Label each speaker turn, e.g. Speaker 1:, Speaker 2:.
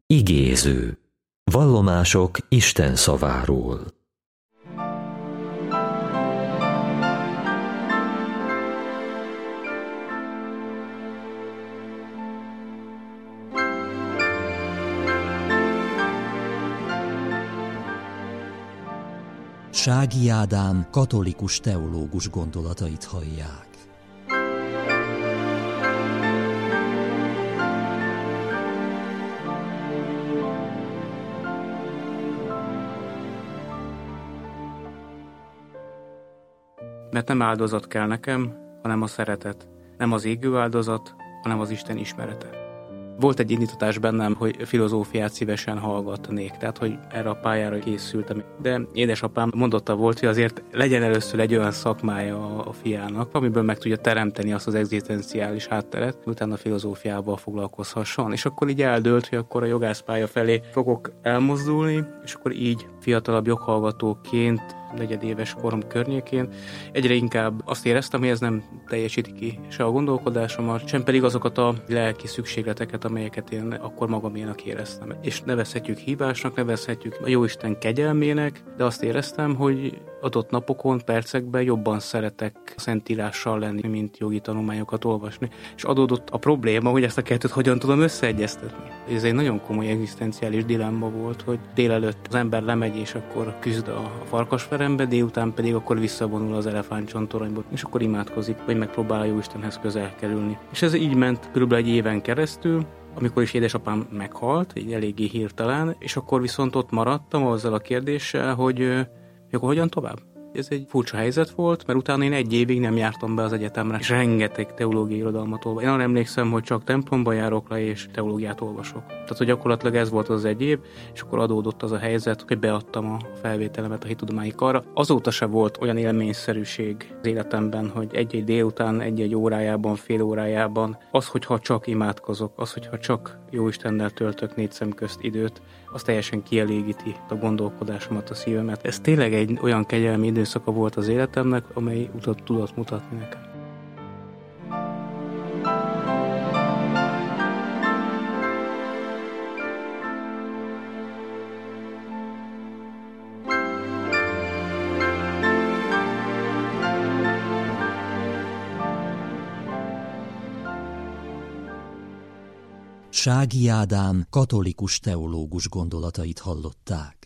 Speaker 1: Igéző. Vallomások Isten szaváról.
Speaker 2: Sági Ádám katolikus teológus gondolatait hallják.
Speaker 3: Mert nem áldozat kell nekem, hanem a szeretet. Nem az égő áldozat, hanem az Isten ismerete. Volt egy indítatás bennem, hogy filozófiát szívesen hallgatnék, tehát hogy erre a pályára készültem. De édesapám mondotta volt, hogy azért legyen először egy olyan szakmája a fiának, amiből meg tudja teremteni azt az egzisztenciális hátteret, utána a filozófiával foglalkozhasson. És akkor így eldőlt, hogy akkor a jogászpálya felé fogok elmozdulni, és akkor így fiatalabb joghallgatóként, negyedéves korom környékén egyre inkább azt éreztem, hogy ez nem teljesíti ki se a gondolkodásomat, sem pedig azokat a lelki szükségleteket, amelyeket én akkor magaménak éreztem. És nevezhetjük hívásnak, nevezhetjük a Jóisten kegyelmének, de azt éreztem, hogy adott napokon, percekben jobban szeretek szentírással lenni, mint jogi tanulmányokat olvasni. És adódott a probléma, hogy ezt a kettőt hogyan tudom összeegyeztetni. Ez egy nagyon komoly egzisztenciális dilemma volt, hogy délelőtt az ember lemegy, és akkor küzd a farkasverembe, délután pedig akkor visszavonul az elefántcsontoronyból, és akkor imádkozik, vagy megpróbál a Jóistenhez közel kerülni. És ez így ment körülbelül egy éven keresztül, amikor is édesapám meghalt, így eléggé hirtelen, és akkor viszont ott maradtam azzal a kérdéssel, hogy akkor hogyan tovább? Ez egy furcsa helyzet volt, mert utána én egy évig nem jártam be az egyetemre, és rengeteg teológiai irodalmat olvasok. Én arra emlékszem, hogy csak templomba járok le, és teológiát olvasok. Tehát, hogy gyakorlatilag ez volt az egy év, és akkor adódott az a helyzet, hogy beadtam a felvételemet a hittudományi karra. Azóta se volt olyan élményszerűség az életemben, hogy egy-egy délután, egy-egy órájában, fél órájában, az, hogyha csak imádkozok, az, hogyha csak Jóistennel töltök négy szem közt időt, az teljesen kielégíti a gondolkodásomat, a szívemet. Ez tényleg egy olyan kegyelmi időszaka volt az életemnek, amely utat tudott mutatni nekem.
Speaker 2: Sági Ádám katolikus teológus gondolatait hallották.